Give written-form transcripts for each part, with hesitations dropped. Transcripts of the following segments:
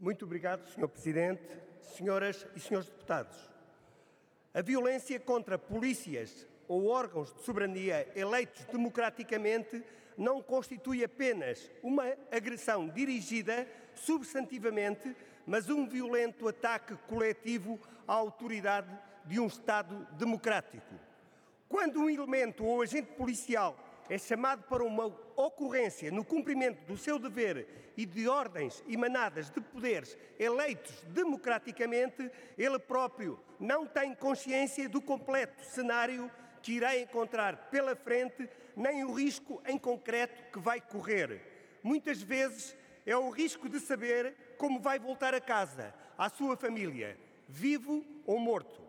Muito obrigado, Sr. Presidente, senhoras e senhores deputados. A violência contra polícias ou órgãos de soberania eleitos democraticamente não constitui apenas uma agressão dirigida substantivamente, mas um violento ataque coletivo à autoridade de um Estado democrático. Quando um elemento ou agente policial é chamado para uma ocorrência no cumprimento do seu dever e de ordens emanadas de poderes eleitos democraticamente, ele próprio não tem consciência do completo cenário que irá encontrar pela frente, nem o risco em concreto que vai correr. Muitas vezes é o risco de saber como vai voltar a casa, à sua família, vivo ou morto.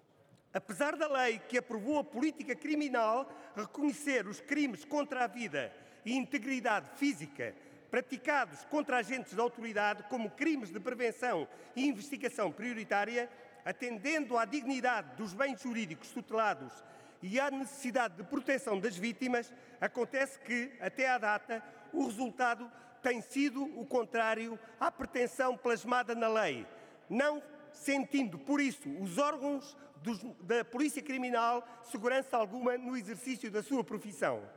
Apesar da lei que aprovou a política criminal reconhecer os crimes contra a vida e integridade física praticados contra agentes de autoridade como crimes de prevenção e investigação prioritária, atendendo à dignidade dos bens jurídicos tutelados e à necessidade de proteção das vítimas, acontece que, até à data, o resultado tem sido o contrário à pretensão plasmada na lei, não sentindo, por isso, os órgãos da Polícia Criminal segurança alguma no exercício da sua profissão.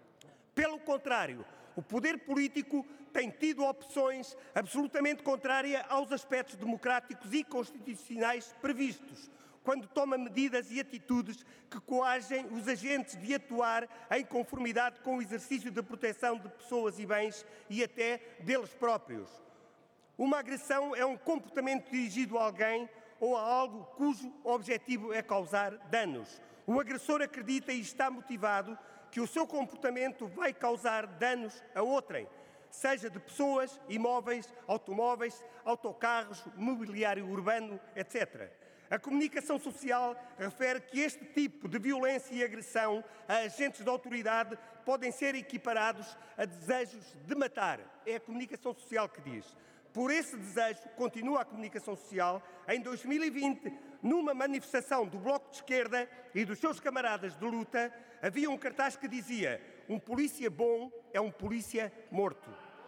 Pelo contrário, o poder político tem tido opções absolutamente contrárias aos aspectos democráticos e constitucionais previstos, quando toma medidas e atitudes que coagem os agentes de atuar em conformidade com o exercício da proteção de pessoas e bens e até deles próprios. Uma agressão é um comportamento dirigido a alguém ou a algo cujo objetivo é causar danos. O agressor acredita e está motivado que o seu comportamento vai causar danos a outrem, seja de pessoas, imóveis, automóveis, autocarros, mobiliário urbano, etc. A comunicação social refere que este tipo de violência e agressão a agentes de autoridade podem ser equiparados a desejos de matar. É a comunicação social que diz. Por esse desejo, continua a comunicação social, em 2020, numa manifestação do Bloco de Esquerda e dos seus camaradas de luta, havia um cartaz que dizia: um polícia bom é um polícia morto.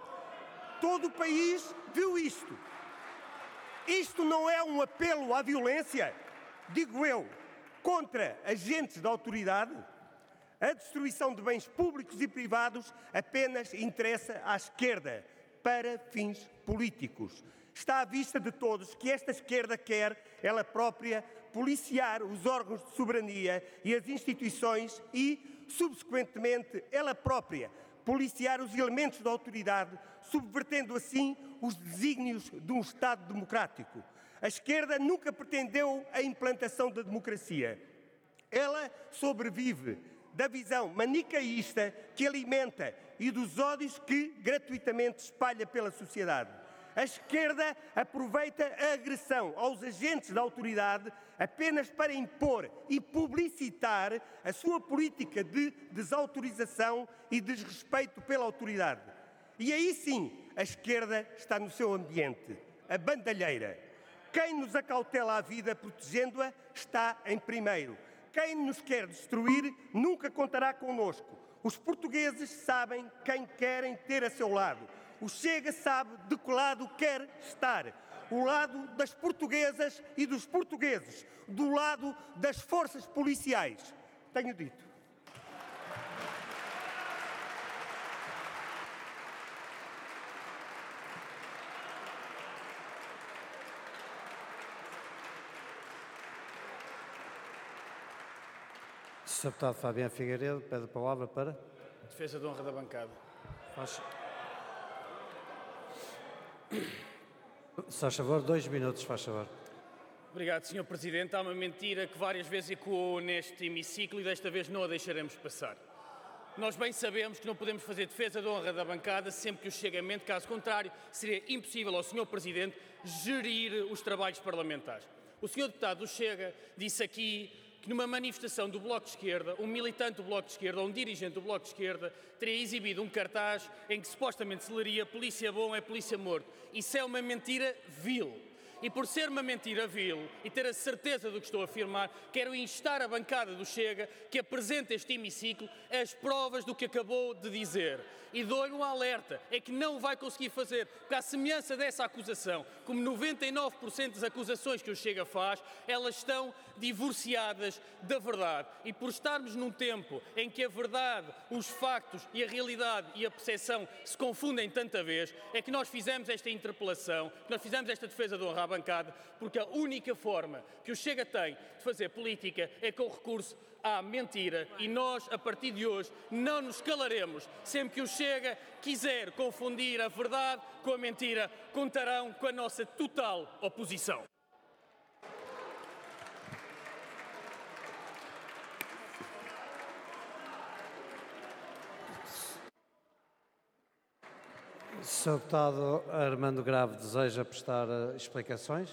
Todo o país viu isto. Isto não é um apelo à violência, digo eu, contra agentes de autoridade? A destruição de bens públicos e privados apenas interessa à esquerda, para fins políticos. Está à vista de todos que esta esquerda quer, ela própria, policiar os órgãos de soberania e as instituições e, subsequentemente, ela própria, policiar os elementos da autoridade, subvertendo assim os desígnios de um Estado democrático. A esquerda nunca pretendeu a implantação da democracia. Ela sobrevive da visão manicaísta que alimenta e dos ódios que gratuitamente espalha pela sociedade. A esquerda aproveita a agressão aos agentes da autoridade apenas para impor e publicitar a sua política de desautorização e desrespeito pela autoridade. E aí sim, a esquerda está no seu ambiente, a bandalheira. Quem nos acautela a vida protegendo-a está em primeiro. Quem nos quer destruir nunca contará connosco. Os portugueses sabem quem querem ter a seu lado. O Chega sabe de que lado quer estar. O lado das portuguesas e dos portugueses. Do lado das forças policiais. Tenho dito. Sr. Deputado Fabiano Figueiredo, pede a palavra para... Defesa de honra da bancada. Faz favor, 2 minutos, faz favor. Obrigado, Sr. Presidente. Há uma mentira que várias vezes ecoou neste hemiciclo e desta vez não a deixaremos passar. Nós bem sabemos que não podemos fazer defesa de honra da bancada sempre que o Chega mente, caso contrário, seria impossível ao Sr. Presidente gerir os trabalhos parlamentares. O Sr. Deputado do Chega disse aqui que numa manifestação do Bloco de Esquerda, um militante do Bloco de Esquerda ou um dirigente do Bloco de Esquerda teria exibido um cartaz em que supostamente se leria polícia bom é polícia morto. Isso é uma mentira vil. E por ser uma mentira vil e ter a certeza do que estou a afirmar, quero instar a bancada do Chega que apresente este hemiciclo as provas do que acabou de dizer. E dou-lhe um alerta, é que não vai conseguir fazer, porque à semelhança dessa acusação, como 99% das acusações que o Chega faz, elas estão divorciadas da verdade. E por estarmos num tempo em que a verdade, os factos e a realidade e a percepção se confundem tanta vez, é que nós fizemos esta interpelação, que nós fizemos esta defesa de honra à bancada, porque a única forma que o Chega tem de fazer política é com o recurso à mentira, e nós, a partir de hoje, não nos calaremos. Sempre que o Chega quiser confundir a verdade com a mentira, contarão com a nossa total oposição. Sr. Deputado Armando Grave deseja prestar explicações?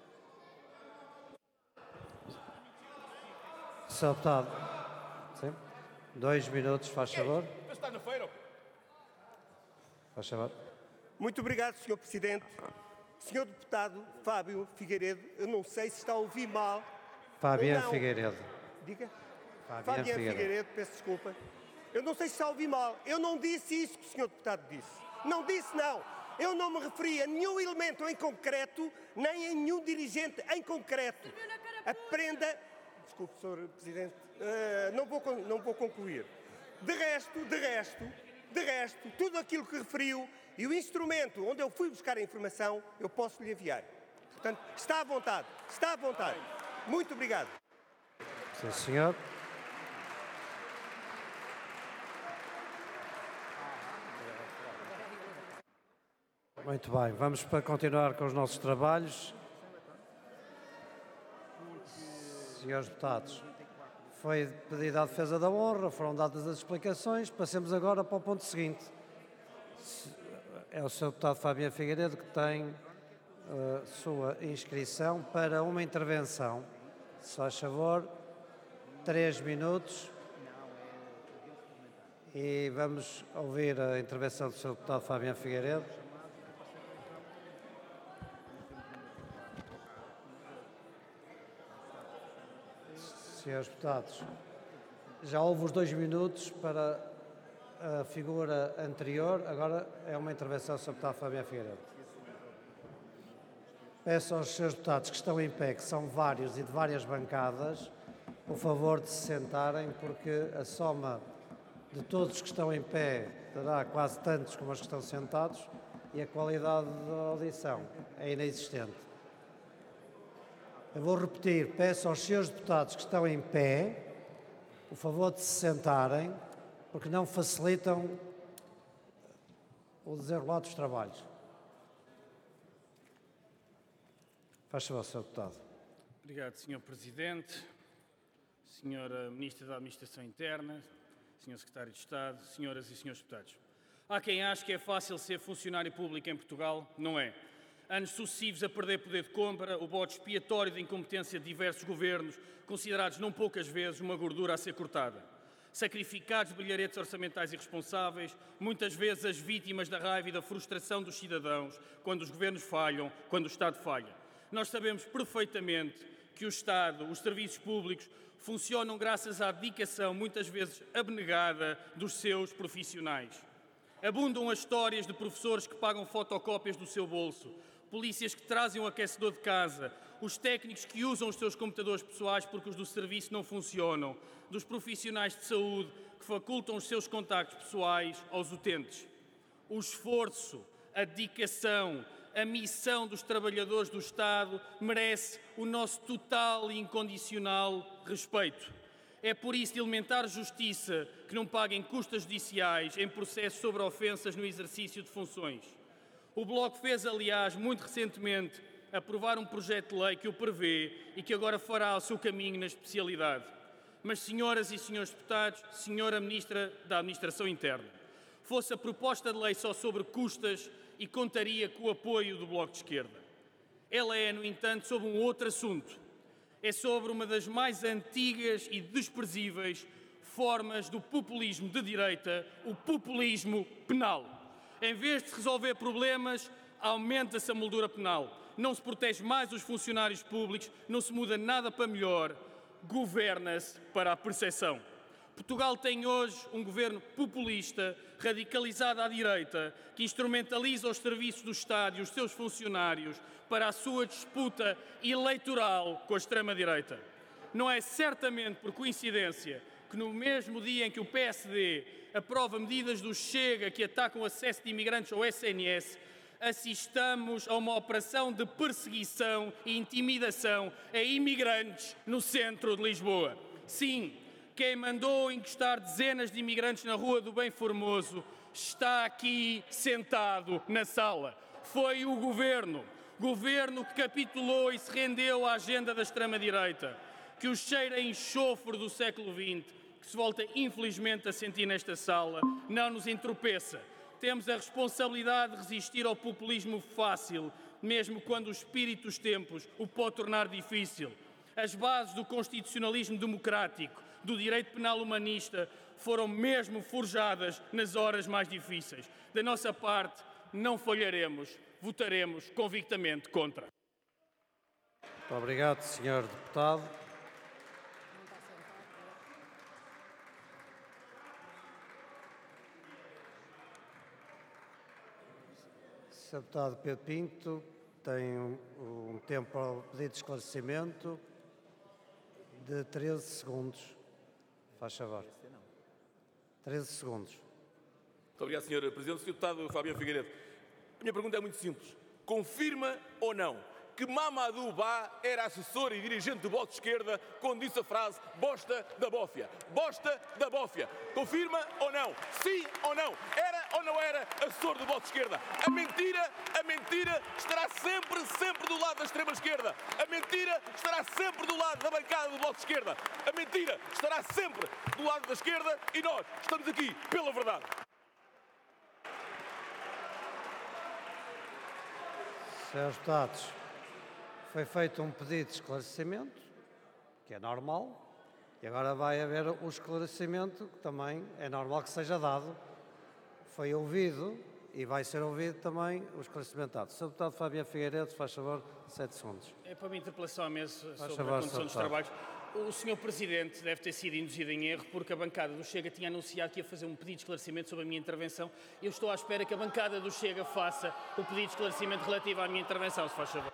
Sr. Deputado, sim? 2 minutos, faz favor. Está na feira? Faz favor. Muito obrigado, Sr. Presidente. Sr. Deputado Fábio Figueiredo, eu não sei se está a ouvir mal. Fabiano Figueiredo. Diga? Fabiano Figueiredo, peço desculpa. Eu não sei se está a ouvir mal. Eu não disse isso que o Sr. Deputado disse. Não disse, não. Eu não me referi a nenhum elemento em concreto, nem a nenhum dirigente em concreto. Aprenda... Desculpe, Sr. Presidente. Não vou concluir. De resto, tudo aquilo que referiu e o instrumento onde eu fui buscar a informação, eu posso lhe enviar. Portanto, está à vontade. Muito obrigado. Sim, senhor. Muito bem, vamos para continuar com os nossos trabalhos. Senhores deputados, foi pedida a defesa da honra, foram dadas as explicações, passemos agora para o ponto seguinte. É o Sr. Deputado Fabiano Figueiredo que tem sua inscrição para uma intervenção. Se faz favor, 3 minutos. E vamos ouvir a intervenção do Sr. Deputado Fabiano Figueiredo. Senhores deputados, já houve os 2 minutos para a figura anterior, agora é uma intervenção do Sr. Deputado Fabiano Figueiredo. Peço aos senhores deputados que estão em pé, que são vários e de várias bancadas, o favor de se sentarem, porque a soma de todos que estão em pé terá quase tantos como os que estão sentados e a qualidade da audição é inexistente. Eu vou repetir, peço aos senhores deputados que estão em pé o favor de se sentarem, porque não facilitam o desenrolar dos trabalhos. Faz favor, Sr. Deputado. Obrigado, Sr. Presidente, Sra. Ministra da Administração Interna, Sr. Secretário de Estado, Senhoras e Senhores Deputados. Há quem ache que é fácil ser funcionário público em Portugal. Não é. Anos sucessivos a perder poder de compra, o bode expiatório de incompetência de diversos governos, considerados não poucas vezes uma gordura a ser cortada. Sacrificados brilharetes orçamentais irresponsáveis, muitas vezes as vítimas da raiva e da frustração dos cidadãos quando os governos falham, quando o Estado falha. Nós sabemos perfeitamente que o Estado, os serviços públicos, funcionam graças à dedicação, muitas vezes abnegada, dos seus profissionais. Abundam as histórias de professores que pagam fotocópias do seu bolso, polícias que trazem um aquecedor de casa, os técnicos que usam os seus computadores pessoais porque os do serviço não funcionam, dos profissionais de saúde que facultam os seus contactos pessoais aos utentes. O esforço, a dedicação, a missão dos trabalhadores do Estado merece o nosso total e incondicional respeito. É por isso de elementar justiça que não paguem custas judiciais em processos sobre ofensas no exercício de funções. O Bloco fez, aliás, muito recentemente, aprovar um projeto de lei que o prevê e que agora fará o seu caminho na especialidade. Mas, senhoras e senhores deputados, Senhora Ministra da Administração Interna, fosse a proposta de lei só sobre custas e contaria com o apoio do Bloco de Esquerda. Ela é, no entanto, sobre um outro assunto. É sobre uma das mais antigas e desprezíveis formas do populismo de direita, o populismo penal. Em vez de resolver problemas, aumenta-se a moldura penal. não se protege mais os funcionários públicos, não se muda nada para melhor, governa-se para a percepção. Portugal tem hoje um governo populista, radicalizado à direita, que instrumentaliza os serviços do Estado e os seus funcionários para a sua disputa eleitoral com a extrema-direita. Não é certamente por coincidência que no mesmo dia em que o PSD aprova medidas do Chega que atacam o acesso de imigrantes ao SNS, assistamos a uma operação de perseguição e intimidação a imigrantes no centro de Lisboa. Sim, quem mandou encostar dezenas de imigrantes na Rua do Bem Formoso está aqui sentado na sala. Foi o governo que capitulou e se rendeu à agenda da extrema-direita, que o cheiro a enxofre do século XX, que se volta infelizmente a sentir nesta sala, não nos entropeça. Temos a responsabilidade de resistir ao populismo fácil, mesmo quando o espírito dos tempos o pode tornar difícil. As bases do constitucionalismo democrático, do direito penal humanista, foram mesmo forjadas nas horas mais difíceis. Da nossa parte, não falharemos, votaremos convictamente contra. Muito obrigado, Sr. Deputado. Sr. Deputado Pedro Pinto tem um tempo para o pedido de esclarecimento de 13 segundos. Faz favor. 13 segundos. Muito obrigado, Sr. Presidente. Sr. Deputado Fabiano Figueiredo, a minha pergunta é muito simples. Confirma ou não que Mamadou Ba era assessor e dirigente do Bloco de Esquerda quando disse a frase bosta da bófia? Bosta da bófia. Confirma ou não? Sim ou não? Era ou não era assessor do Bloco de Esquerda? A mentira estará sempre do lado da extrema-esquerda. A mentira estará sempre do lado da bancada do Bloco de Esquerda. A mentira estará sempre do lado da esquerda e nós estamos aqui pela verdade. Senhores deputados, foi feito um pedido de esclarecimento, que é normal, e agora vai haver o esclarecimento, que também é normal que seja dado. Foi ouvido e vai ser ouvido também o esclarecimento dado. Sr. Deputado Fabiano Figueiredo, faz favor, 7 segundos. É para uma interpelação à mesa sobre favor, a condução dos Sr. trabalhos. O Sr. Presidente deve ter sido induzido em erro porque a bancada do Chega tinha anunciado que ia fazer um pedido de esclarecimento sobre a minha intervenção. Eu estou à espera que a bancada do Chega faça o pedido de esclarecimento relativo à minha intervenção, se faz favor.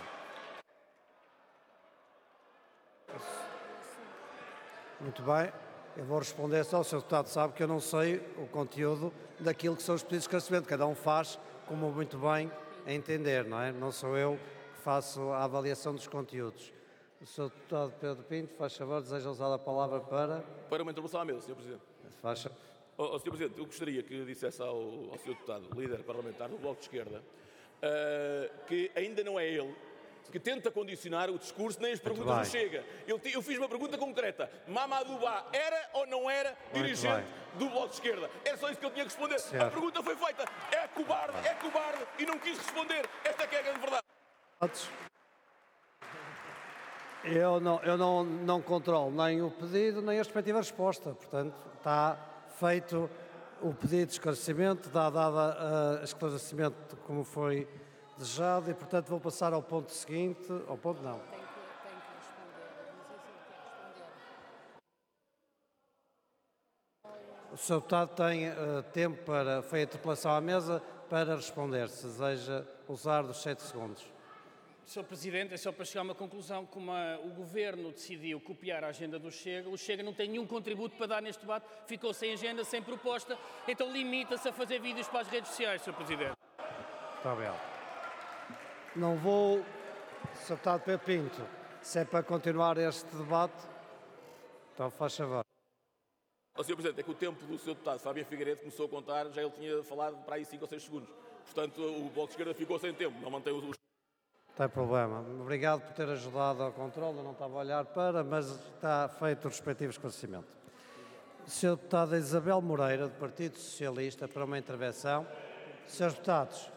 Muito bem, eu vou responder só. O Sr. Deputado sabe que eu não sei o conteúdo daquilo que são os pedidos de esclarecimento. Cada um faz como muito bem entender, não é? Não sou eu que faço a avaliação dos conteúdos. O Sr. Deputado Pedro Pinto, faz favor, deseja usar a palavra Para uma intervenção à mesa, Sr. Presidente. Faz... Sr. Presidente, eu gostaria que dissesse ao Sr. Deputado, líder parlamentar do Bloco de Esquerda, que ainda não é ele que tenta condicionar o discurso nem as perguntas do Chega. Eu fiz uma pergunta concreta. Mamadou Ba era ou não era dirigente do Bloco de Esquerda? Era só isso que ele tinha que responder. Certo. A pergunta foi feita. É cobarde e não quis responder. Esta é que é a grande verdade. Eu não controlo nem o pedido nem a respectiva resposta. Portanto, está feito o pedido de esclarecimento, dado esclarecimento como foi desejado e, portanto, vou passar ao ponto seguinte. Ao ponto não. Tem que responder. Não sei se ele quer responder. O Sr. Deputado tem tempo para... Foi a interpelação à mesa para responder, se deseja usar dos 7 segundos. Sr. Presidente, é só para chegar a uma conclusão. Como o Governo decidiu copiar a agenda do Chega, o Chega não tem nenhum contributo para dar neste debate, ficou sem agenda, sem proposta, então limita-se a fazer vídeos para as redes sociais, Sr. Presidente. Está bem. Não vou, Sr. Deputado Pedro Pinto, se é para continuar este debate, então faz favor. Sr. Presidente, é que o tempo do Sr. Deputado Fabiano Figueiredo começou a contar, já ele tinha falado para aí 5 ou 6 segundos. Portanto, o Bloco de Esquerda ficou sem tempo, não mantém os... Não tem problema. Obrigado por ter ajudado ao controle, eu não estava a olhar para, mas está feito o respectivo esclarecimento. Sr. Deputado Isabel Moreira, do Partido Socialista, para uma intervenção. Srs. Deputados.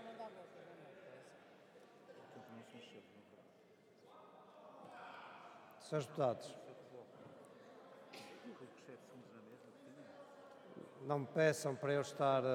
Srs. Deputados, não me peçam para eu estar